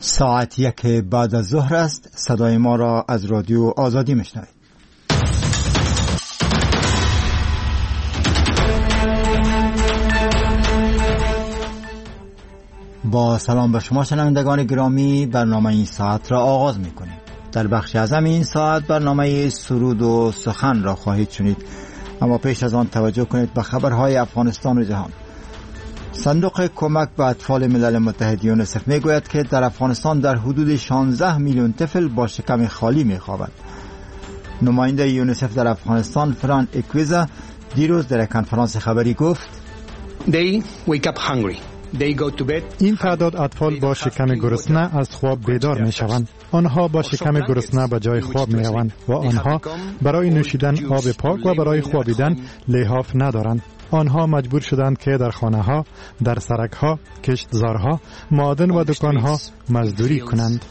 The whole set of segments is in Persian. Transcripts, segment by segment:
ساعت 1 بعد از ظهر است. صدای ما را از رادیو آزادی میشنوید. با سلام به شما شنوندگان گرامی، برنامه این ساعت را آغاز میکنیم. در بخش اعظم این ساعت برنامه سرود و سخن را خواهید شنید، اما پیش از آن توجه کنید به خبرهای افغانستان و جهان. صندوق کمک به اطفال ملل متحد یونیسف میگوید که در افغانستان در حدود 16 میلیون طفل با شکم خالی میخوابند. نماینده یونیسف در افغانستان فران اکویزا دیروز در کنفرانس خبری گفت They wake up hungry. They go to bed. این تعداد اطفال با شکم گرسنه از خواب بیدار می شوند. آنها با شکم گرسنه به جای خواب می روند و آنها برای نوشیدن آب پاک و برای خوابیدن لحاف ندارند. آنها مجبور شدند که در خانه ها، در سرک ها، کشتزارها، معادن و دکان ها مزدوری کنند.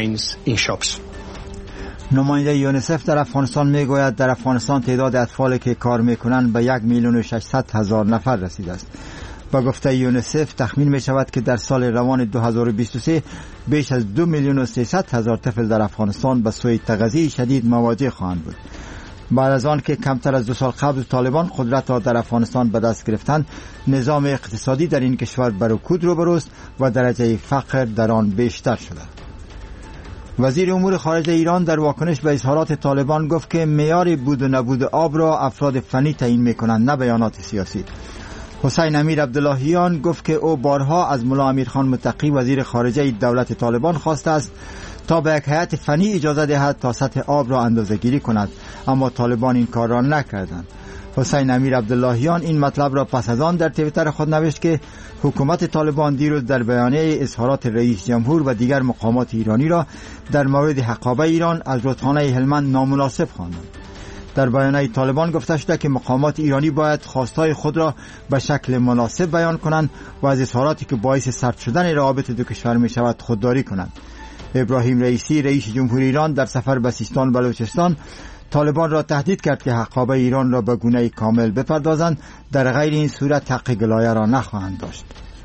نماینده یونیسف در افغانستان میگوید در افغانستان تعداد اطفالی که کار میکنند به 1,600,000 نفر رسیده است. با گفته یونیسف تخمین می شود که در سال روان 2023 بیش از 2,300,000 طفل در افغانستان به سوی تغذیه شدید مواجه خواهند بود. بعد از آن که کمتر از 2 سال قبل طالبان قدرت را در افغانستان به دست گرفتند، نظام اقتصادی در این کشور بر رکود روبروست و درجه فقر در آن بیشتر شده. وزیر امور خارجه ایران در واکنش به اظهارات طالبان گفت که معیار بود و نبود آب را افراد فنی تعیین می‌کنند، نه بیانات سیاسی. حسین امیر عبداللهیان گفت که او بارها از ملا امیرخان متقی وزیر خارجه دولت طالبان خواسته است تا به یک هیئت فنی اجازه دهد تا سطح آب را اندازه‌گیری کند، اما طالبان این کار را نکردند. حسین امیر عبداللهیان این مطلب را پس از آن در توییتر خود نوشت که حکومت طالبان دیروز در بیانیه اظهارات رئیس جمهور و دیگر مقامات ایرانی را در مورد حقابه ایران از رودخانه هلمند نامناسب خواندند. در بیانیه طالبان گفته شده که مقامات ایرانی باید خواستهای خود را به شکل مناسب بیان کنند و از اظهاراتی که باعث سرد شدن روابط دو کشور می شود خودداری کنند. ابراهیم رئیسی رئیس جمهور ایران در سفر به سیستان و بلوچستان طالبان را تهدید کرد که حقابه ایران را به گونه کامل بپردازند، در غیر این صورت حق گلایه را نخواهند داشت.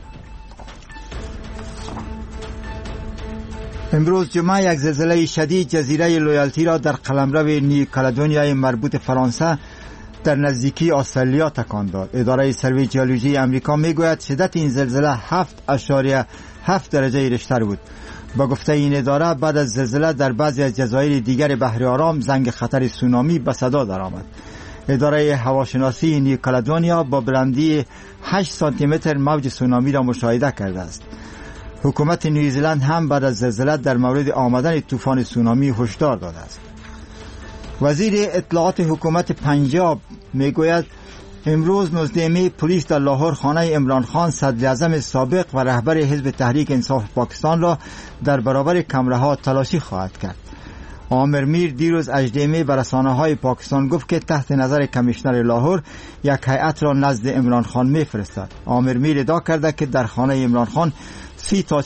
امروز جمعه یک زلزله شدید جزیره لویالتی را در قلمرو نیو کالدونیای مربوط فرانسه در نزدیکی استرالیا تکان داد. اداره سروی ژئولوژی آمریکا میگوید شدت این زلزله 7.7 درجه ریشتر بود. با گفته این اداره بعد از زلزله در بعضی از جزایر دیگر بحر آرام زنگ خطر سونامی به صدا درآمد. اداره هواشناسی نیو کالدونیا با بلندی 8 سانتی متر موج سونامی را مشاهده کرده است. حکومت نیوزیلند هم بعد از زلزله در مورد آمدن طوفان سونامی هشدار داده است. وزیر اطلاعات حکومت پنجاب میگوید امروز 19 می پلیس در لاهور خانه عمران خان صدر اعظم سابق و رهبر حزب تحریک انصاف پاکستان را در برابر کمره‌ها تلاشی خواهد کرد. عامر میر دیروز 18 می به رسانه‌های پاکستان گفت که تحت نظر کمیشنر لاهور یک هیئت را نزد عمران خان می‌فرستد. عامر میر ادعا کرده که در خانه عمران خان 30 تا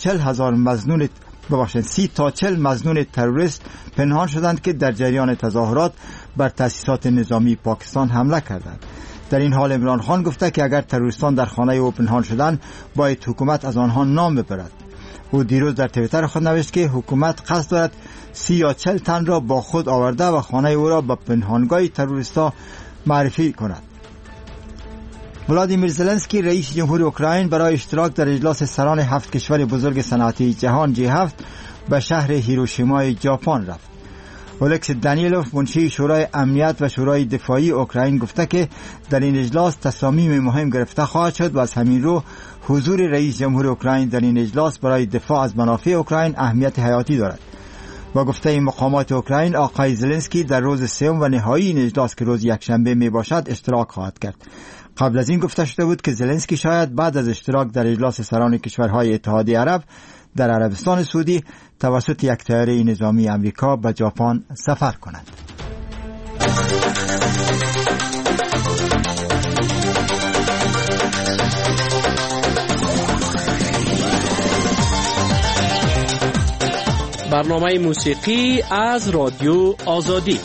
40 مظنون تروریست پنهان شدند که در جریان تظاهرات بر تأسیسات نظامی پاکستان حمله کردند. در این حال عمران خان گفته که اگر تروریستان در خانه او پنهان شدند باید حکومت از آنها نام ببرد. او دیروز در توییتر خود نوشت که حکومت قصد دارد 30 یا 40 تن را با خود آورده و خانه او را به پنهانگاه تروریستا معرفی کند. ولادیمیر زلنسکی رئیس جمهور اوکراین برای اشتراک در اجلاس سران 7 کشور بزرگ صنعتی جهان G7 به شهر هیروشیما ژاپن رفت. اولکس دانیلوف منشی شورای امنیت و شورای دفاعی اوکراین گفته که در این اجلاس تصامیم مهم گرفته خواهد شد و از همین رو حضور رئیس جمهور اوکراین در این اجلاس برای دفاع از منافع اوکراین اهمیت حیاتی دارد. با گفته این مقامات اوکراین آقای زلنسکی در روز سوم و نهایی این اجلاس که روز یکشنبه می باشد اشتراک خواهد کرد. قبل از این گفته شده بود که زلنسکی شاید بعد از اشتراک در اجلاس سران کشورهای اتحادیه عرب در عربستان سعودی توسط یک طیاره نظامی آمریکا به ژاپن سفر کند. برنامه موسیقی از رادیو آزادی.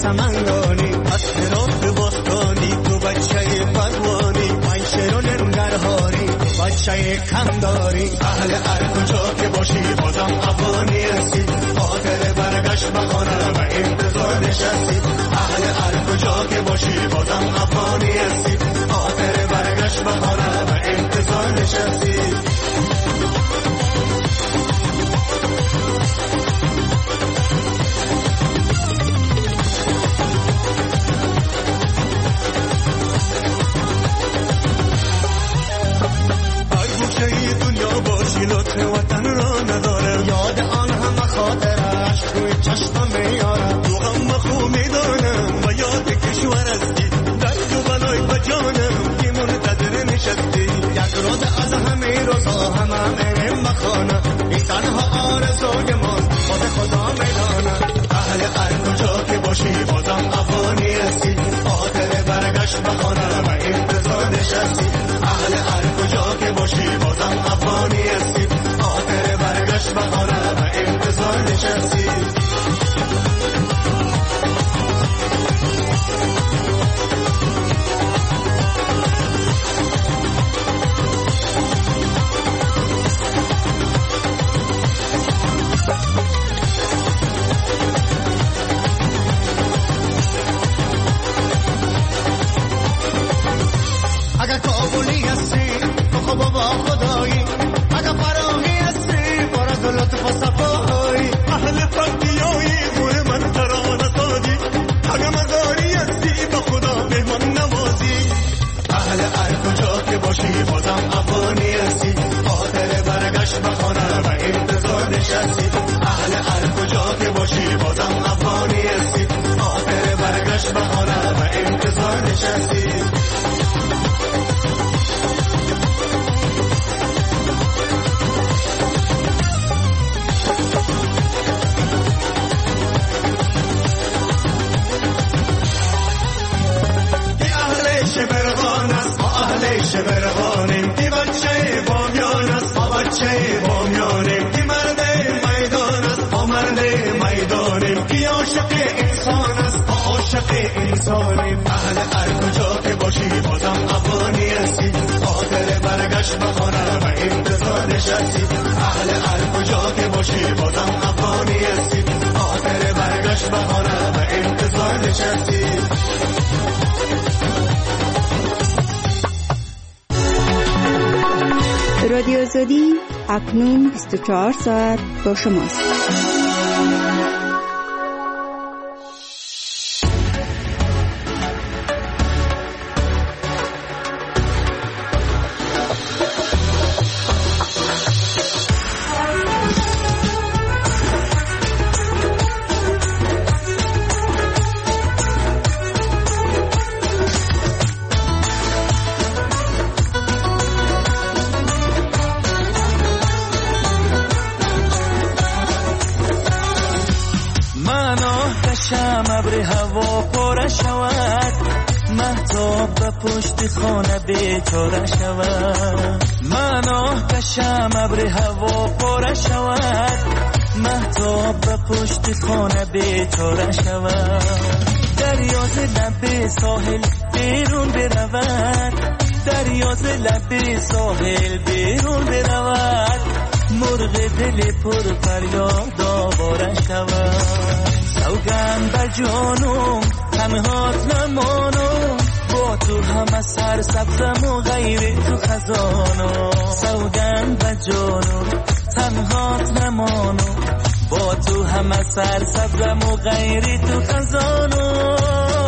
سمنگانی از هرات باستانی تو بچه بدوانی من شیرون ننگرهاری بچه کمداری اهل هر کجا که باشی بازم افغانی هستی خاطر برگشت به خانه و انتظار نشستی اهل هر کجا که باشی بازم افغانی هستی خاطر برگشت به خانه و انتظار نشستی لطف وطن را نداره یاد آن همه خاطرش روی چشمم میاره تو غم خوب میدانم و یاد کشور هستی درد و بلای بجانم که منتظر نشستی یک روز از همه روزا همه میرم بخانه این تنها آرزوی ماست خود خدا میدانه اهل هر کجا که باشی بازم افغانی هستی خاطر برگشت بخانه و انتظار نشستی اهل هر کجا که باشی بازم افغانی هستی خاطر برگشت بخانه و انتظار نشستی اگر کابلی هستی تو خوب با خدایی اگر فراهی هستی برد لطف و صفایی اهل فردیایی گوه من ترانه سازی اگر مزاری هستی با خدا مهمان نوازی اهل هر کجا که باشی بازم افغانی هستی خاطر برگشت بخانه و انتظار نشستی اهل هر کجا که باشی بازم افغانی هستی خاطر برگشت بخانه و انتظار نشستی شبرغانیم کی بچه بامیان است ما بچه بامیانیم کی مرد میدان است ما مرد میدانیم کی عاشق انسان است ما عاشق انسانیم اهل هر کجا که باشی بازم افغانی هستی خاطر برگشت بخانه و انتظار نشستی اهل هر کجا که باشی بازم افغانی هستی خاطر برگشت بخانه و انتظار نشستی رادیو آزادی اکنون 24 ساعت با شماست. ابر هوا پر شود مهتاب به پشت خانه بیچاره شود من آتشم ابر هوا پر شود مهتاب به پشت خانه بیچاره شود دریا ز لب ساحل بیرون برود دریا ز لب ساحل بیرون برود مرغ دل پر فریاد آواره شود سوگند به جانم همه هات نمانم با تو همه سر سبزم و غیر تو خزانم سوگند به جانم همه هات نمانم با تو همه سر سبزم و غیر تو خزانم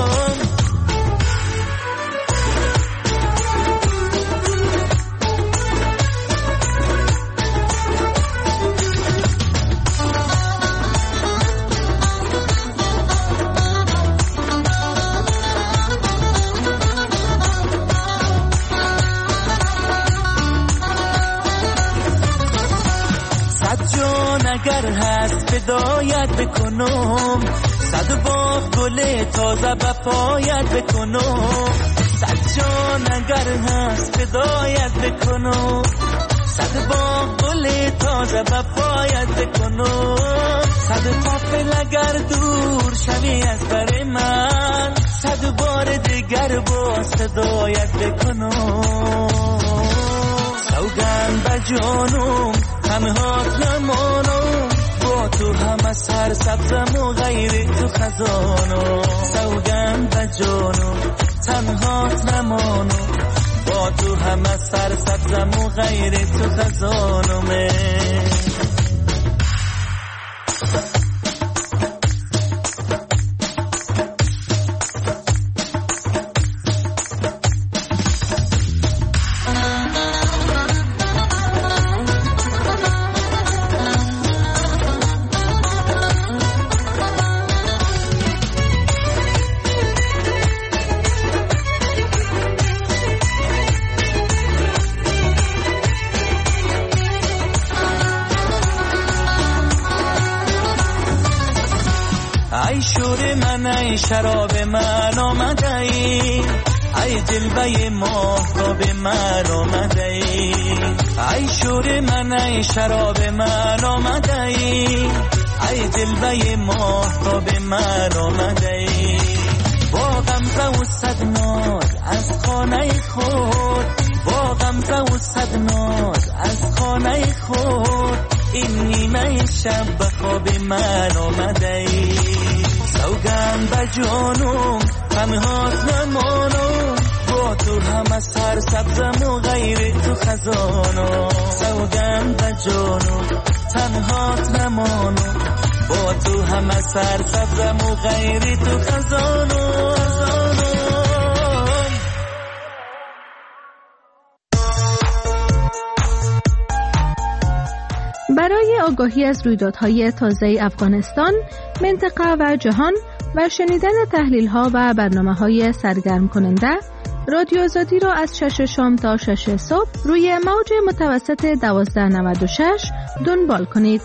اگر هست بدایت بکنم صد باغ گل تازه به پایت بکنم صد جان اگر هست بدایت بکنم صد باغ گل تازه به پایت بکنم صد قافل اگر دور شوی از بر من، صد بار دیگر با صدایت بکنم. سوگند به جانم تنهات نمانم، با تو همه سر سبزم و غیر تو خزانم. سوگند به جانم تنهات نمانم، با تو همه سر سبزم و غیر تو خزانم. ای شور من ای شراب من آمده ای، ای جلوه ماهتاب من آمده ای. ای شور من ای شراب من آمده ای، ای جلوه ماهتاب من آمده ای. با غمزه و صد ناز از خانه خود، با غمزه و صد ناز از خانه خود، این نیمه شب به خواب من آمده ای. سوگند به جانم تنهات نمانم، با تو همه سر سبزم و غیر تو خزانم. سوگند به جانم تنهات نمانم، با تو همه سر سبزم و غیر تو خزانم. برای آگاهی از رویدادهای تازه افغانستان، منطقه و جهان و شنیدن تحلیل‌ها و برنامه‌های سرگرم کننده، رادیو آزادی را از 6 شام تا 6 صبح روی موج متوسط 1296 دنبال کنید.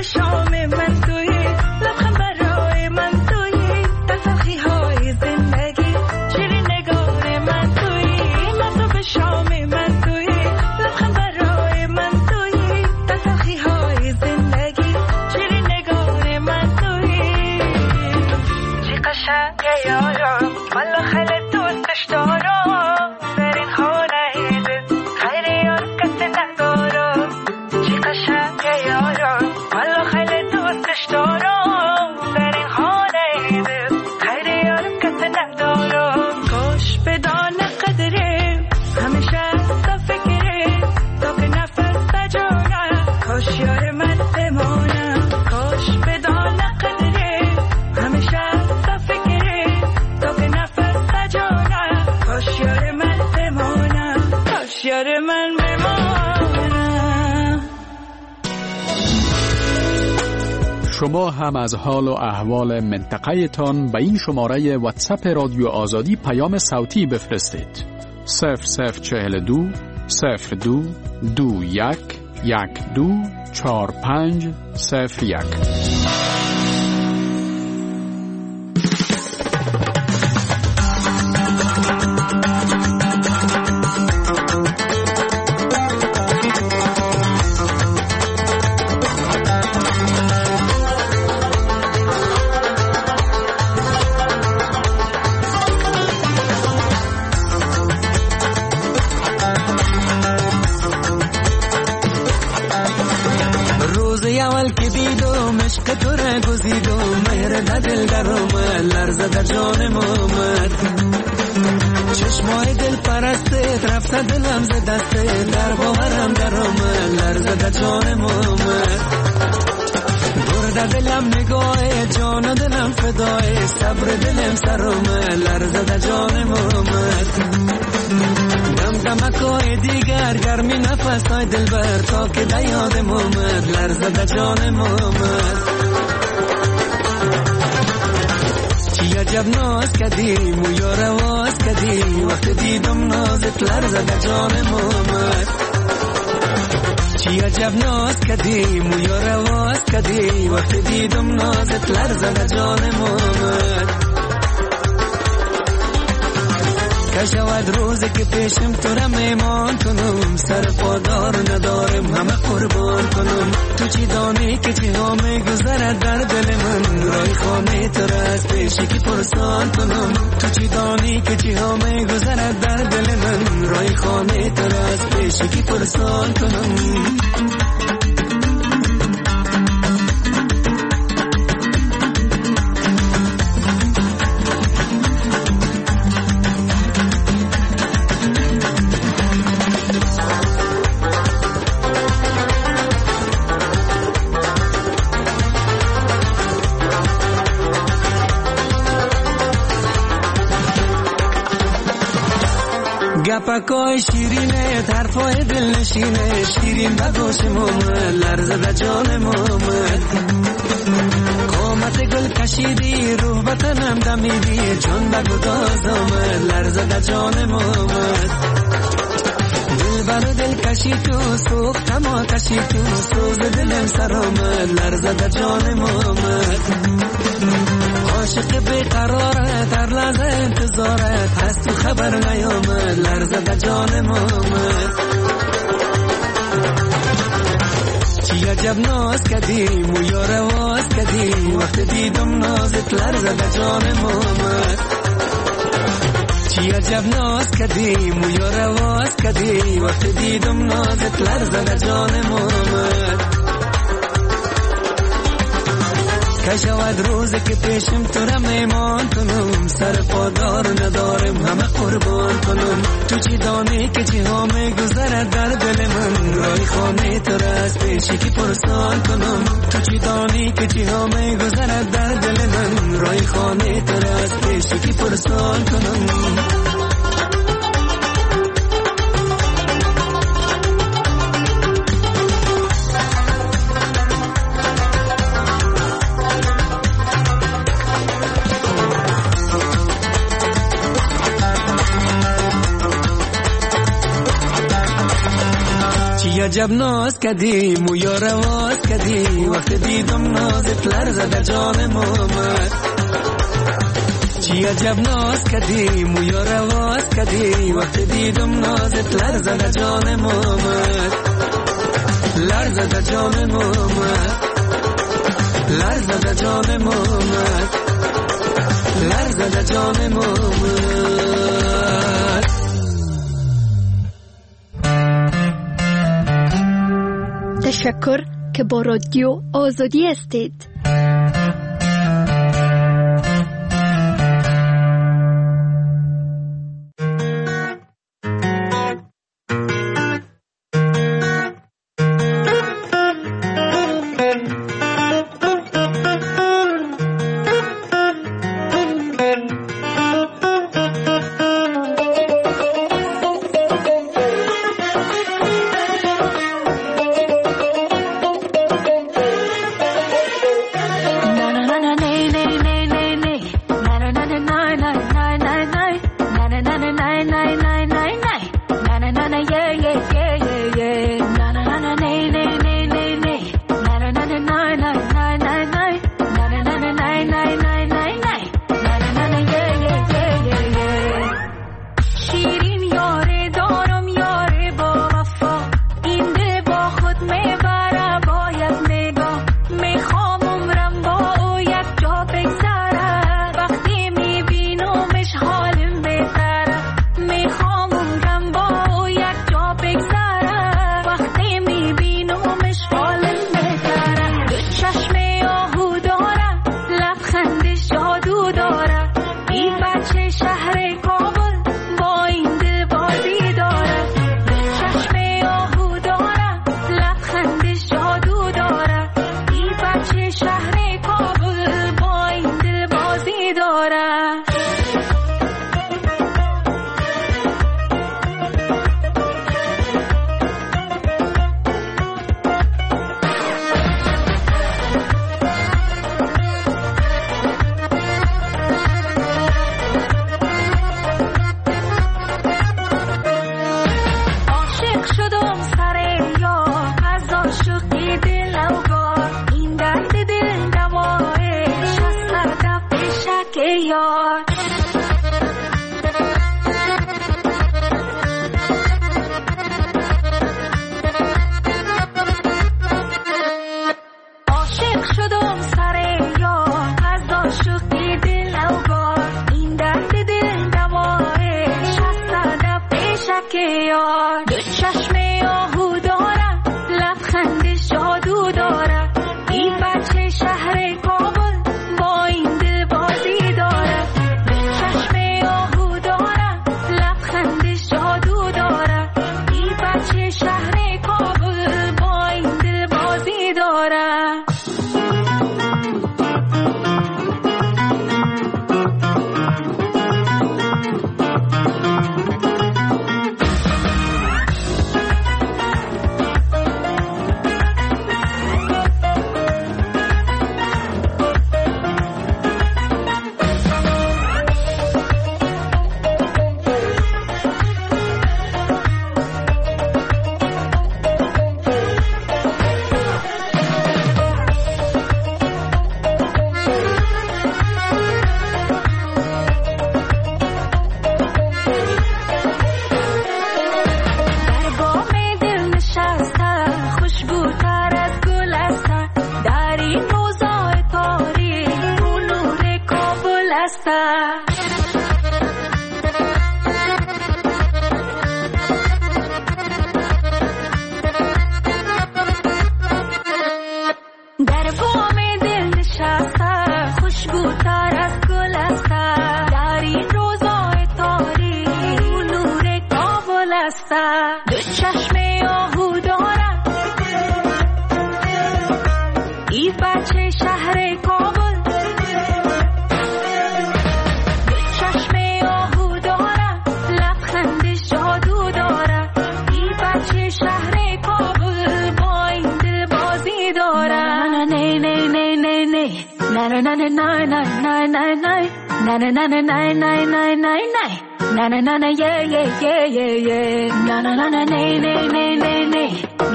شام من توی لبخند برای من توی در تلخی های زندگی شیرین نگار من توی مصاف شام من توی لبخند برای من توی در تلخی های زندگی شیرین نگار من توی چی قشنگه یارم والا خیلی دوستش دارم در این خانه دل خیلی یار کسی ندارم چی قشنگه یارم والا خیلی دوستش دارم در این خانه دل خیلی یار کسی ندارم کاش بدانه قدره همیشه از فکره تا که نفس جانم کاش یار من بمانم کاش بدانه قدره همیشه از فکره تا که نفس جانم کاش یار من بمانم کاش یار من بمانم. شما هم از حال و احوال منطقه تان به این شماره واتساپ رادیو آزادی پیام صوتی بفرستید. 0042 02 21 12 45 01. چشمای دل پرسته رفته دلم ز دسته در باورم در آمد لرزه در جانم آمد برده دلم نگاه جان و دلم فدای صبر دلم سر آمد لرزه در جانم آمد دم دمکای دیگر گرمی نفس های دل بر تا که در یادم آمد لرزه در جانم آمد عجب ناز کدیم و یا رواز کدیم وقت دیدم نازت لرزه در جانم آمد چی عجب ناز کدیم و یا رواز کدیم وقت دیدم نازت لرزه در جانم آمد کشود روزی که پیشم تو را میمان کنم سر پادار ندارم همه قربان کنم تو چی دانی که چی ها میگذرد در دل من رای خانه تو را از پیشی که پرسان کنم تو چی دانی که چی ها میگذرد در دل من رای خانه تو را از پیشی که پرسان کنم گپکای شیرینه طرفای دل نشینه شیرین بگوش مومد لرزه در جانم آمد قامت گل کشیدی روح بطنم دمیدی چون بگو داز آمد لرزه در جانم آمد دل بر دل کشی تو سوختم آتشی تو سوز دلم سر آمد لرزه در جانم آمد عاشق بیقرارت هر لحظه انتظارت هست تو خبر نیامد لرزه در جانم آمد چی عجب ناز کدیم و یا رواز کدیم وقت دیدم نازت لرزه در جانم آمد چی عجب ناز کدیم و یا رواز کدیم وقت دیدم نازت لرزه در جانم آمد کشود روزی که پیشم تو را میمان کنم سر پادار ندارم همه قربان کنم تو چی دانی که چی ها میگذرد در دل من رای خانه تو را از پیشی که پرسان کنم تو چی دانی که چی ها میگذرد در دل من رای خانه تو را از پیشی که پرسان کنم عجب ناز کردی مویا رواز کردی وقت دیدم نازت لرزه در جانم آمد چی عجب ناز کردی مویا رواز کردی وقت دیدم نازت لرزه در جانم آمد لرزه در جانم آمد لرزه در جانم آمد لرزه در جانم آمد تشکر که با رادیو آزادی هستید.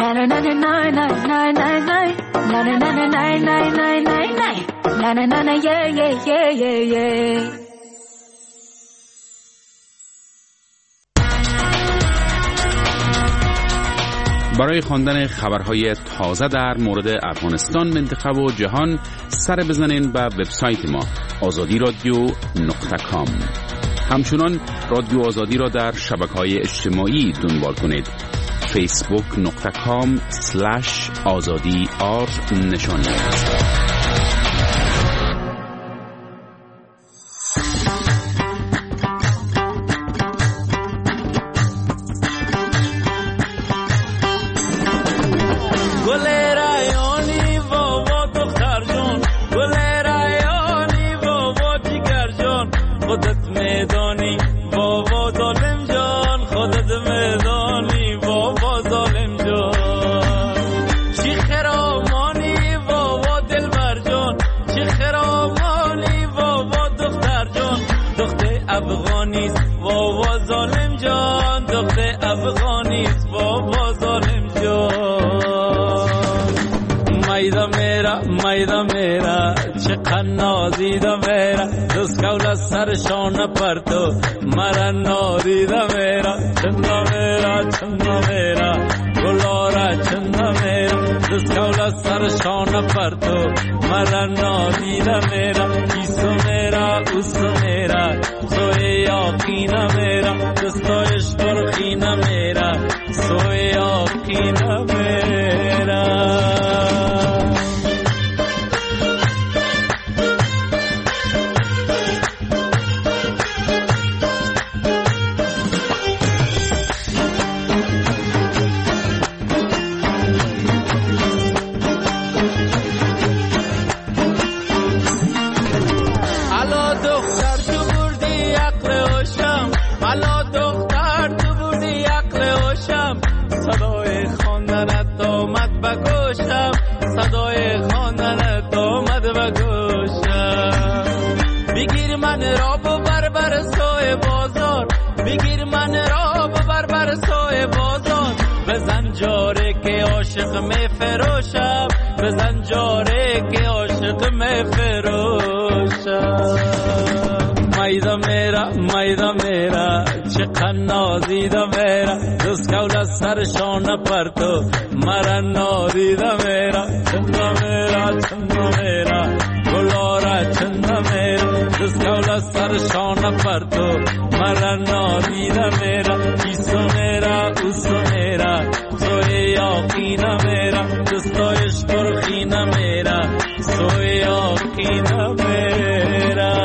برای خواندن خبرهای تازه در مورد افغانستان، منطقه و جهان سر بزنین به وبسایت ما azadiradio.com. همچنان رادیو آزادی را در شبکه‌های اجتماعی دنبال کنید. facebook.com/azadi_r نشانی. میدا میرا چه قنازیدا میرا دوست کول سرشان پر تو مرا نادیدا میرا چندا میرا گلارا چندا میرا دوست کول سرشان پر تو مرا نادیدا میرا ایسو میرا اوسو میرا سوی یاقینا میرا دوستایش برخینا میرا سوی یاقینا میرا. بزن جاره که عاشق می فروشم. میدا میرا چه قنازیدا میرا دوست کول سرشان پر تو مرا نادیدا میرا چندا میرا گلارا چندا میرا دوست کول سرشان پر تو مرا نادیدا میرا ایسو میرا اوسو میرا سوی یاقینا میرا دوستایش برخینا میرا سوی یاقینا میرا.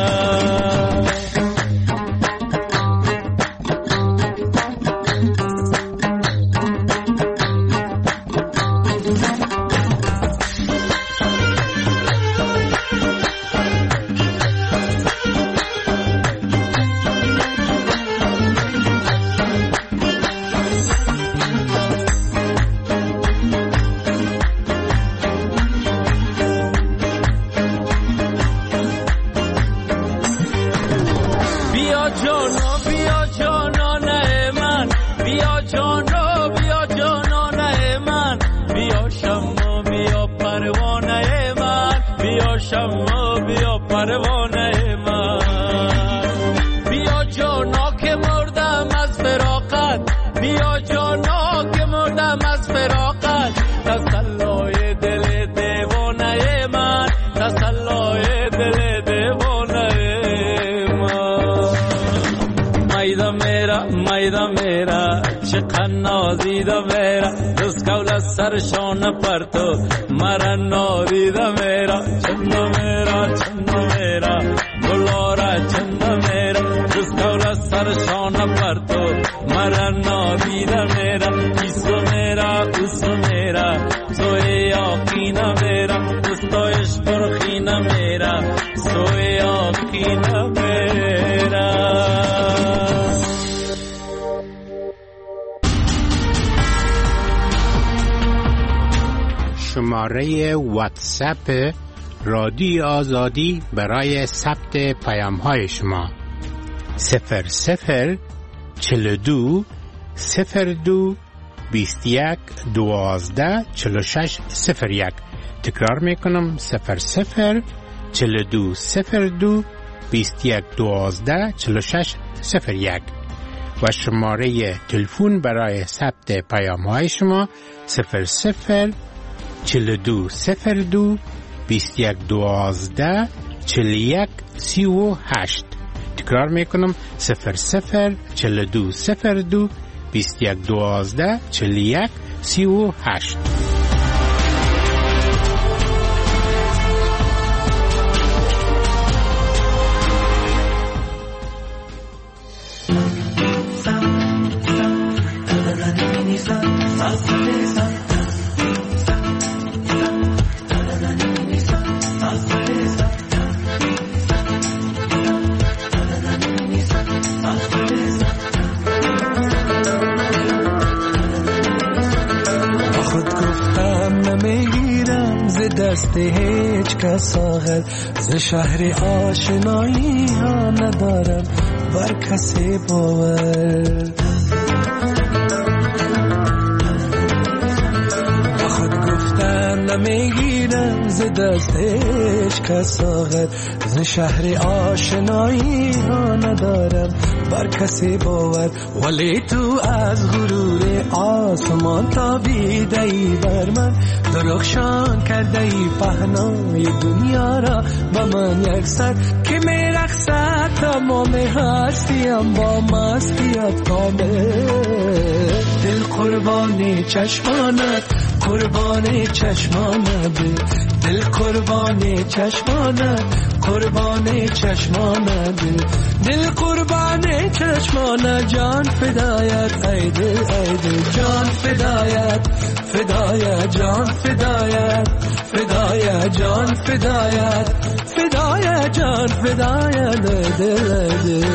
میدا میرا چه قنازیدا میرا دوست کول سرشان پر تو مرا نادیدا میرا چندا میرا گلارا چندا میرا دوست کول سرشان پر تو مرا نادیدا میرا ایسو میرا اوسو میرا سوی یاقینا میرا دوستایش برخینا میرا سوی یاقینا میرا. شماره واتساپ رادیو آزادی برای ثبت پیام‌های شما 00 42 02 21 12 46 01. تکرار میکنم 00 42 02 21 12 46 01 و شماره تلفن برای ثبت پیام های شما 00 42 02 21 12 41 38. تکرار میکنم 00 42 02 21 12 41 38. دست هیچ کس آخر ز شهر آشنایی ها ندارم بر کسی باور. خود گفتم نمیگیرم ز دست هیچ کس آخر ز شهر آشنایی ها ندارم بر کسی باور. ولی تو از غرور آسمان تابیده ای بر من درخشان کرده ای پهنای دنیا را با من یک سر که می رقصد تمام هستیم با مستیت کامل. دل قربان چشمانت قربان چشمانت دل قربان چشمانت قربان چشمانت دل قربان چشمانت جان فدایت ای دل جان فدایت فدایت جان فدایت فدایت جان فدایت فدایت جان فدایت دل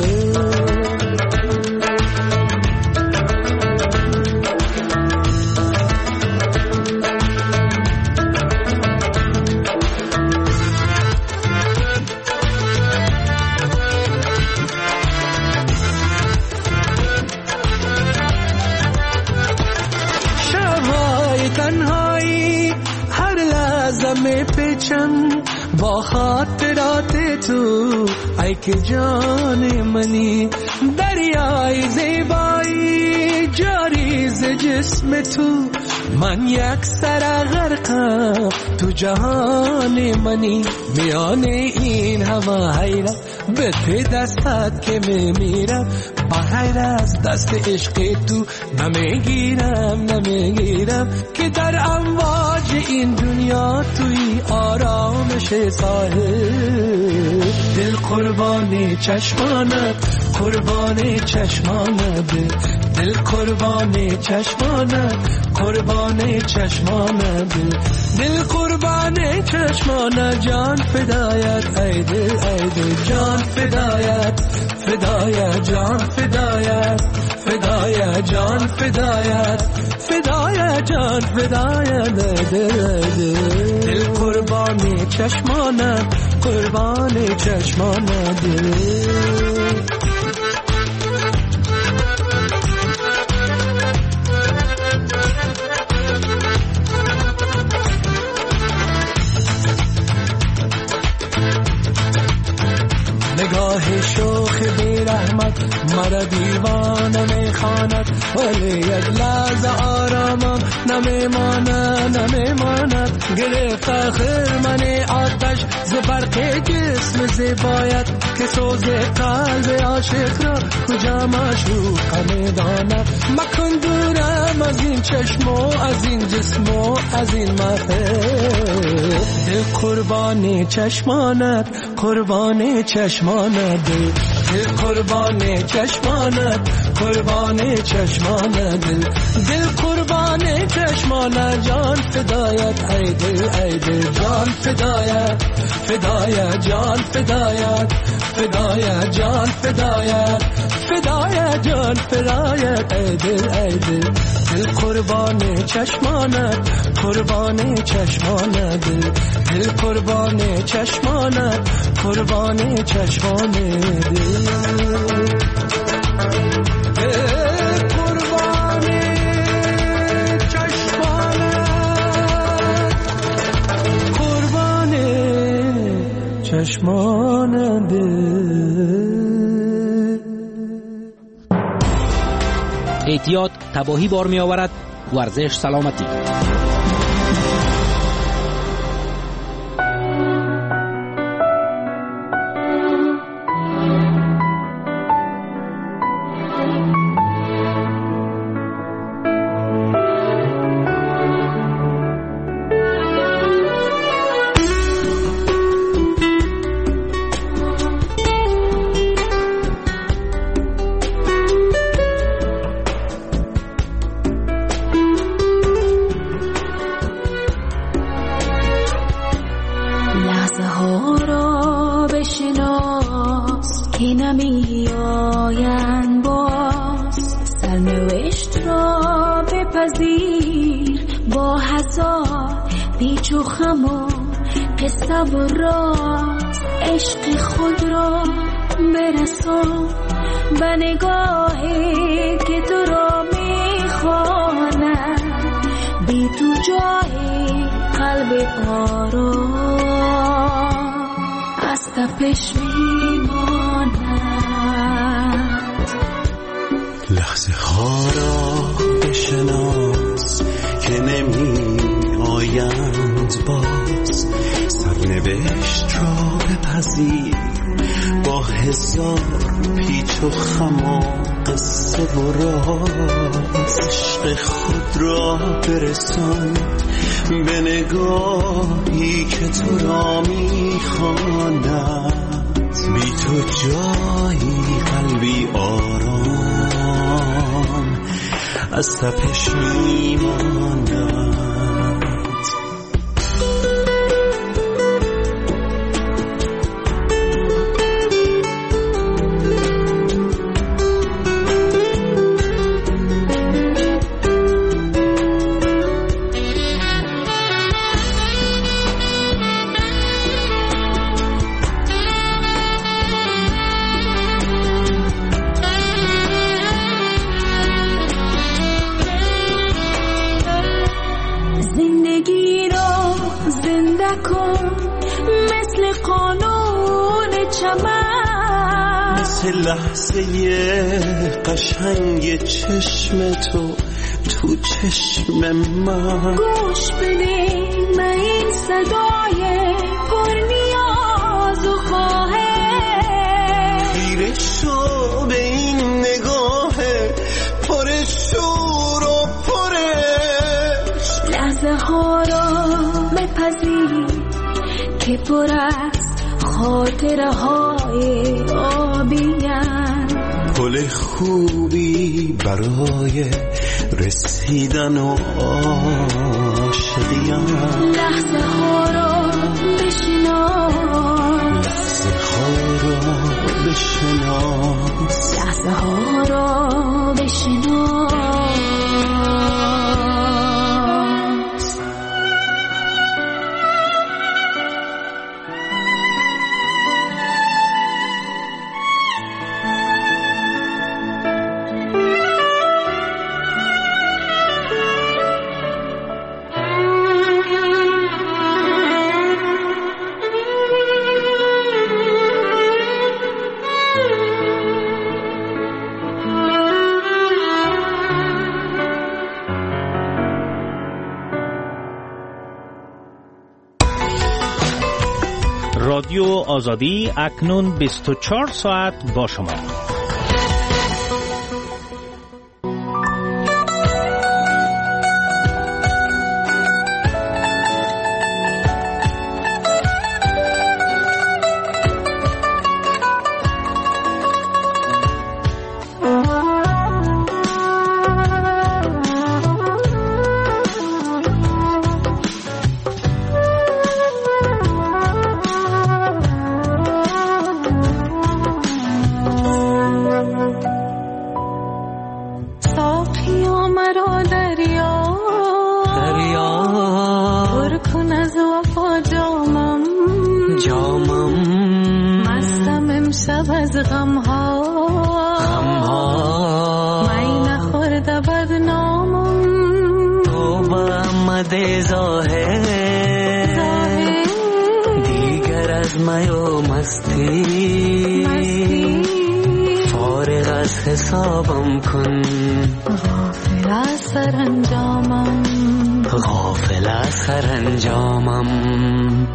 با خاطرات تو ای که جان منی دریای زیبایی جاری ز جسم تو من یک سر غرقم تو جهان منی میان این همه حیرت به ته دستت که میمیرم بغیر از دست عشق تو نمیگیرم که در امواج این دنیا توی آرامش ساحل. دل قربان چشمانت قربان چشمانت دل قربان چشمانت قربان چشمانت دل قربان چشمانت جان فدایت ای دل جان فدایت فدایت جان فدایت فدایت جان فدایت فدایت جان فدایت دل قربان چشمانت قربان چشمانت نگاه شوخ بی رحمت مرا دیوانه میخواند ولی یک لحظه آرامم نمیماند گرفت آخر من آتش ز برق جسم زیبایت که سوز قلب عاشق را کجا معشوق میداند. مکن دورم از این چشم و از این جسم و از این محفل. دل قربان چشمانت قربان چشمانت دل قربان چشمانت قربان چشمانت دل قربان چشمانت جان فدایت ای دل جان فدایت فدایت جان فدایت فدایت جان فدایت فدایت جان فدایت ای دل دل قربان چشمانت قربان چشمانت دل قربان چشمانت قربان چشمانت دل قربان چشماننده. احتیاط تباهی بار می آورد. ورزش سلامتی. لحظه ها را بشناس که نمی آیند باز، سرنوشت را بپذیر با هزار پیچ و خم و قصه و راز. عشق خود را برسان به نگاهی که تو را میخواند، بی تو جایی قلبی آرام از تپش میماند. لحظه قشنگ چشم تو تو چشم من، گوش بده من این صدای پر نیاز و خواهش، خیره شو به این نگاه پر شور و پرش. لحظه ها را بپذیر که پر است خاطره های آبیان، پل خوبی برای رسیدن و عاشقیان. لحظه ها را بشناس، لحظه ها را بشناس، لحظه ها را بشناس. رادیو آزادی اکنون 24 ساعت با شما. از می و مستی فارغ از حسابم کن غافل از سرانجامم غافل از سرانجامم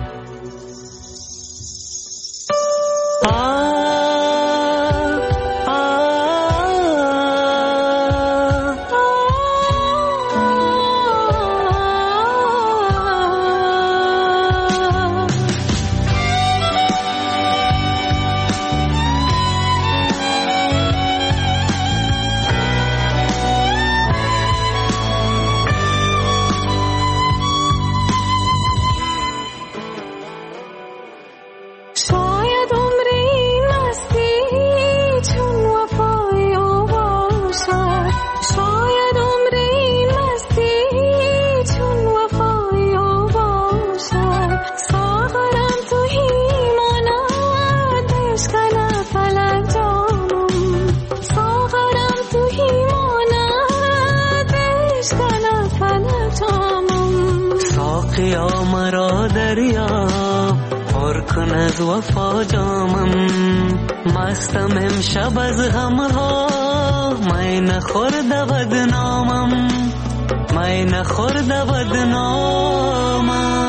از وفا جامم مستم امشب از غمها می نخورد بدنامم می نخورد بدنامم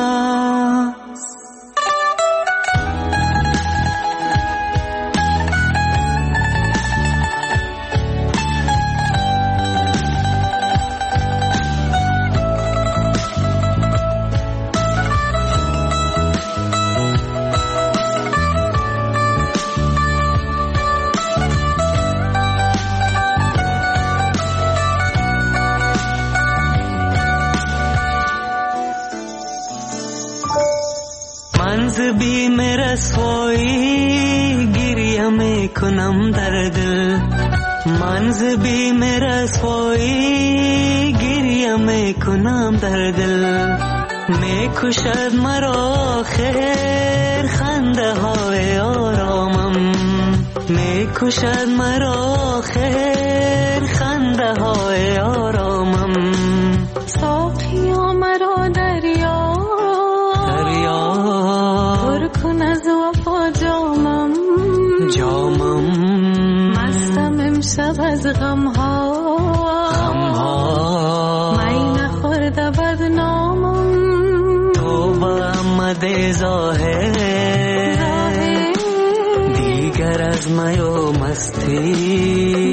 بیم رسوایی گریه میکنم در دل من ز بیم رسوایی گریه میکنم در دل میکشد مرا خیر خنده های آرامم میکشد مرا خیر خنده های آرامم ساقیا مرا دریا کن از وفا جامم جامم مستم امشب از غمها می نخورده بدنامم تو با آمده ظاهر دیگر از می و مستی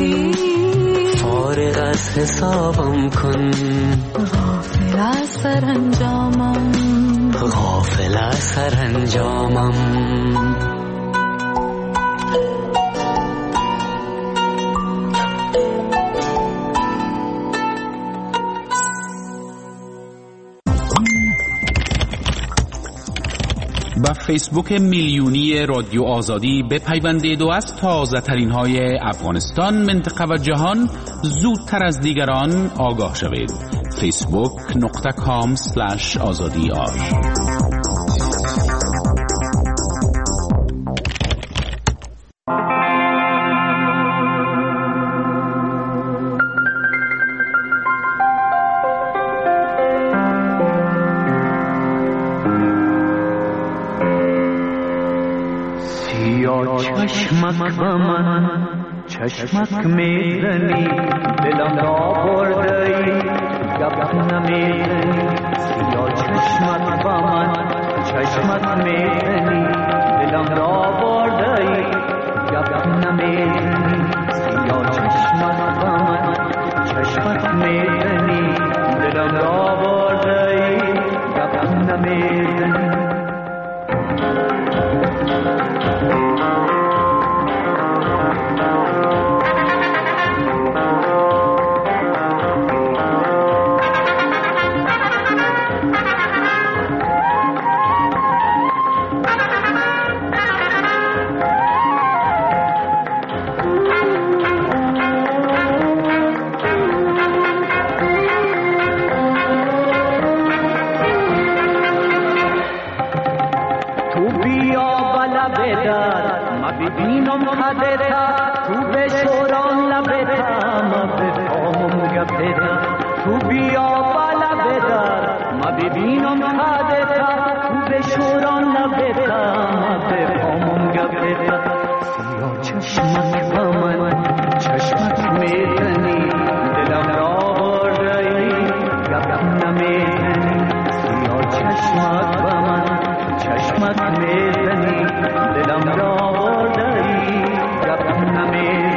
فارغ از حسابم کن غافل از سرانجامم غافل از سرانجامم با فیسبوک میلیونی رادیو آزادی بپیوندید و از تازه ترین های افغانستان، منطقه و جهان زودتر از دیگران آگاه شوید. facebook.com/azadi.ir چشمک با من چشمک میزنی دلم را بردی گپ نمیزنی سیاه چشمک با من چشمک میزنی دلم را بردی گپ نمیزنی سیاه چشمک با من چشمک میزنی دلم را بردی گپ نمیزنی ببینم خدتا تو بشوران لبتا ما بفهمم گپتا تو بیا بالا بدار ما ببینم خدتا تو بشوران لبتا چشمک با من چشمک میزنی دلم را بردی گپ نمیزنی سیاه چشمک با من چشمک میزنی دلم را بردی گپ نمیزنی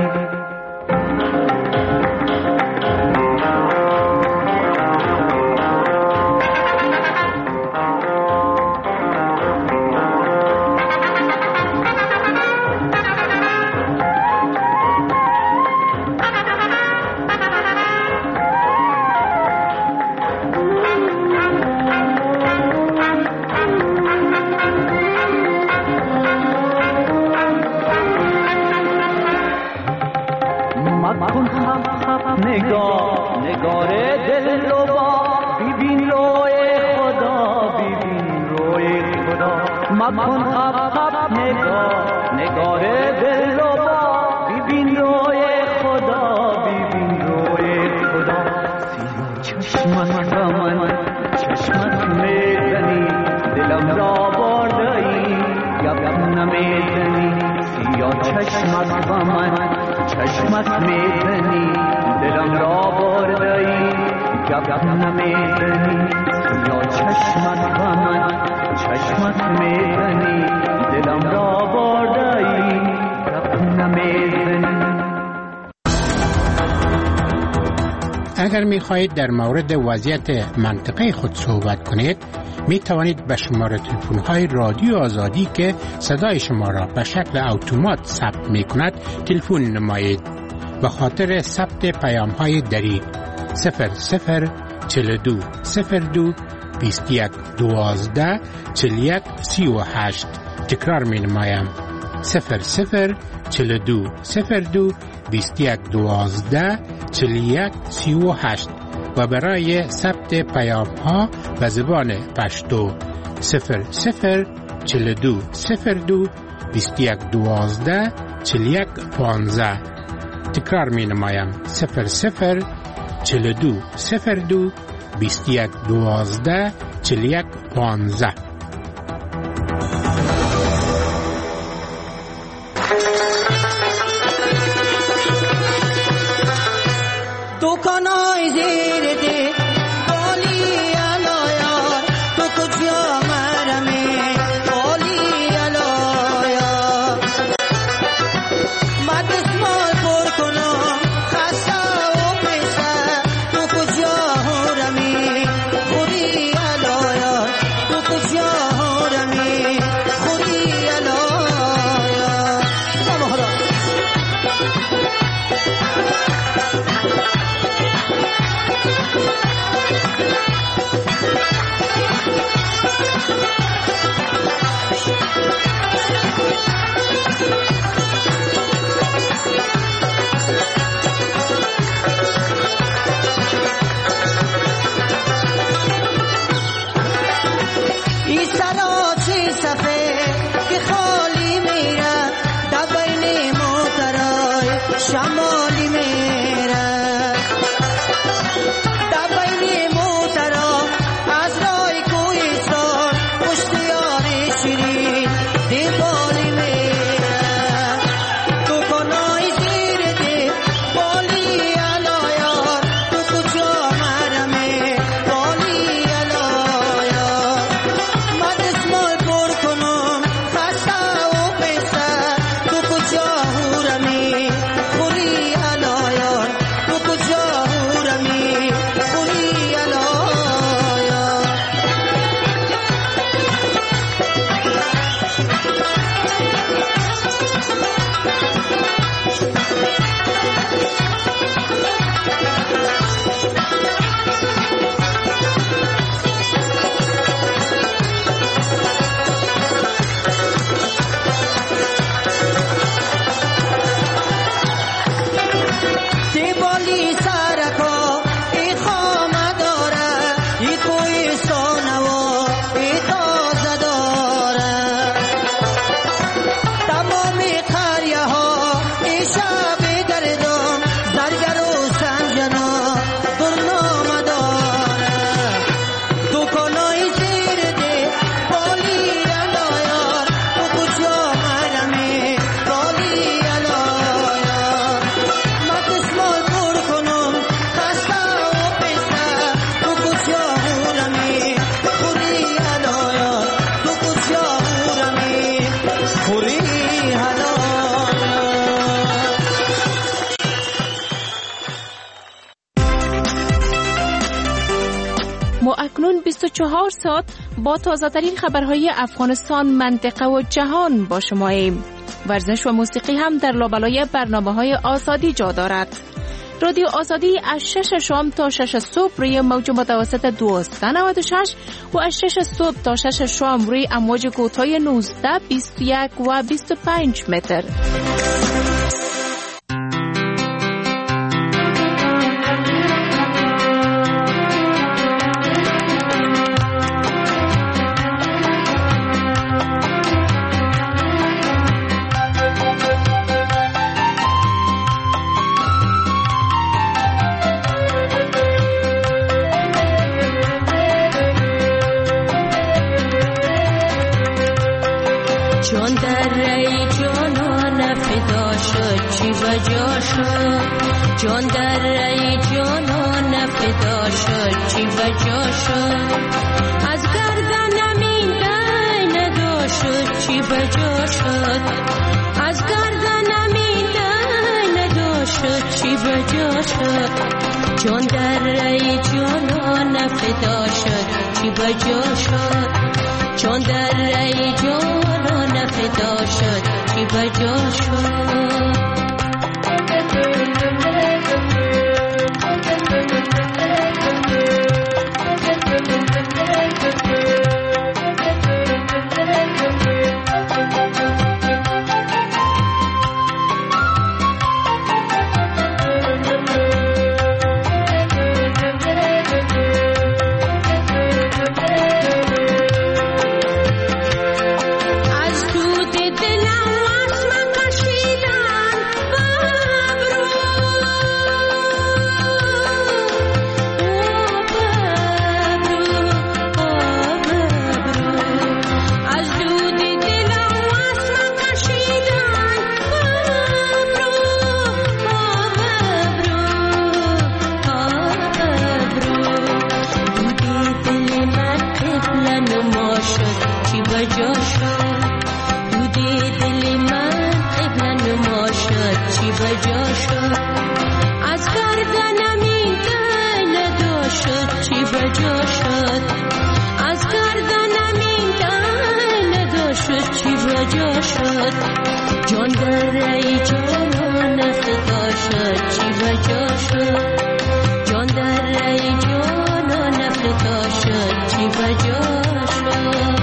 مکن خب خب نگار دل رو با ببین روی خدا ببین روی خدا سیاه چشمک با من چشمک میزنی دلم را بردی گپ نمیزنی سیاه چشمک با من چشمک میزنی دلم را بردی گپ نمیزنی سیاه چشمک با من چشمک میزنی دلم را بردی گپ نمیزنی. اگر می خواهید در مورد وضعیت منطقه خود صحبت کنید می توانید به شماره تلفن های رادیو آزادی که صدای شما را به شکل اتومات ثبت می کند تلفن نمایید. به خاطر ثبت پیام های دریغ 00 42 02 21 12 41 38 تکرار می نمایم 00 42 02 21 12 41 38 و برای ثبت پیام ها به زبان پشتو 00 42 02 21 12 41 15 تکرار می نمایم 00 42 02 21 12 41 15. دکانای زیر دی بالی علایا تو کجا مرمی بالی علایا من دستمال پر کنم خسته و پیسه تو کجا هرمی خوری علایا تو کجا هرمی خوری علایا 24 ساعت با تازه‌ترین خبرهای افغانستان، منطقه و جهان با شماییم. ورزش و موسیقی هم در لابلای برنامه‌های آزادی جا دارد. رادیو آزادی از 6 شام تا 6 صبح روی موج متوسط 1296 و از 6 صبح تا 6 شام روی امواج کوتاه 19، 21 و 25 متر. جان در ری جانان فدا شد چی وجا شد، جان در ری جانان فدا شد چی وجا شد، از گردنم این دای ندا شد چی وجا شد، از گردنم این دای ندا شد چی وجا شد، جان در ری جانان فدا شد چی وجا شد، جان در ری جانان فدا شد چی وجا شد. جان در ری جانان فدا شد چی وجا شد، جان در ری جانان فدا شد چی وجا شد.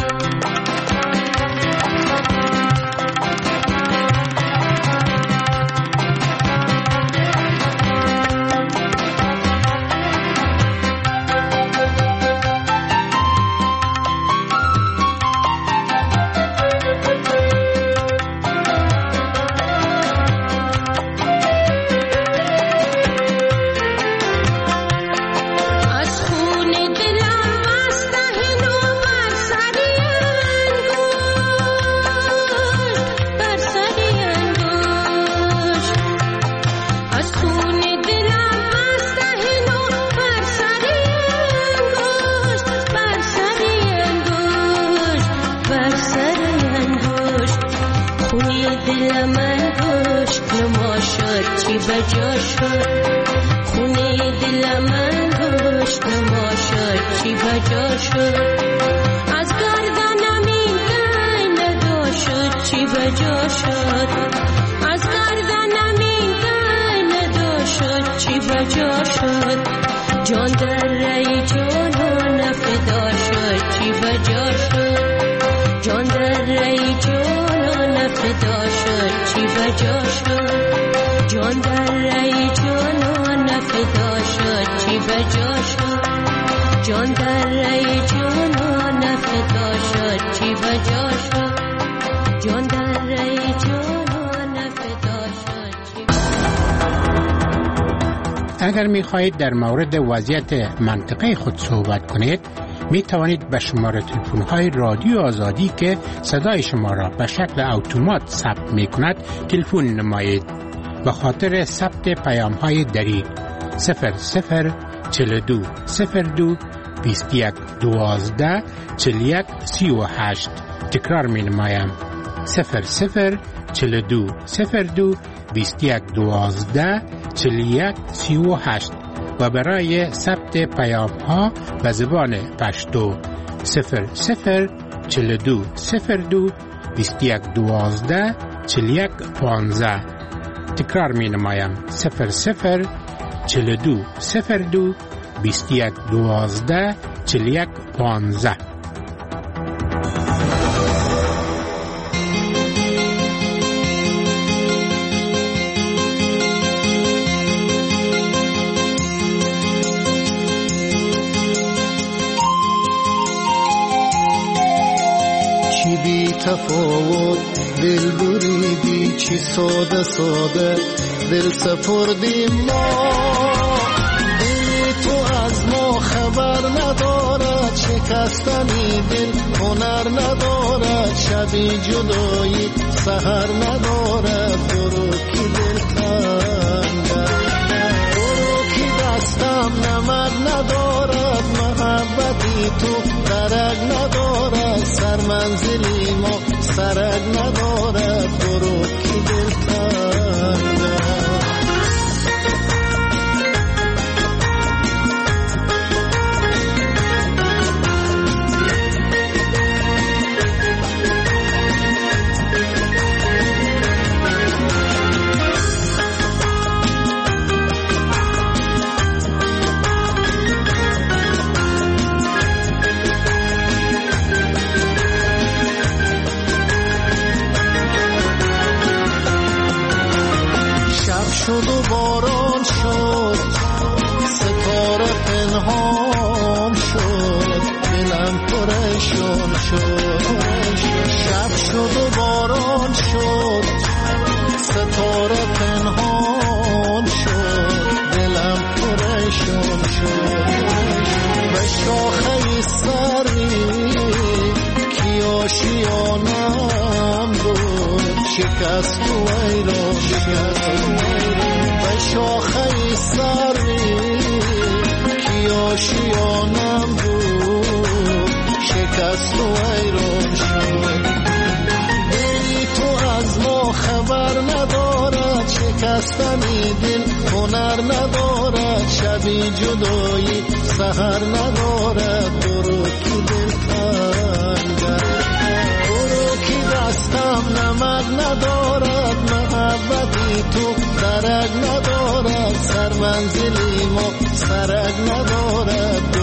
اگر می خواهید در مورد وضعیت منطقه خود صحبت کنید، می توانید به شماره تلفن های رادیو آزادی که صدای شما را به شکل اتومات ثبت می کند تلفن نمایید. به خاطر ثبت پیام های دریغ 004202 2112 4138. تکرار می نمایم 004202 2112 4138 و برای ثبت خط پیام ها به زبان پشتو 0042 02 21 12 41 15. تکرار می نمایم 0042 02 21 12 41 15. تفاوت دل بریدی چی ساده ساده دل سپردی ما دل تو از ما خبر ندارد شکستنی دل هنر ندارد شبی جدایی سحر ندارد برو کی دل تنگه برو کی دستم نمک ندارد محبتی تو درک ندارد سر منزلی ما سرک ندارد برو کی دل تنگه شد و باران شد ستاره پنهان شد دلم پرشان شد شب شد و باران شد ستاره پنهان شد دلم پرشان شد به شاخه سری کی آشیانم بود شکست و ایران به شاخه سری کی آشیانم بود شکست و ایران شد دلی تو از ما خبر ندارد شکستنی دل هنر ندارد شبی جدایی سحر ندارد برو کی دل تنگه برو کی دستم نمک ندارد محبتی تو درک ندارد سر منزلی ما سرک ندارد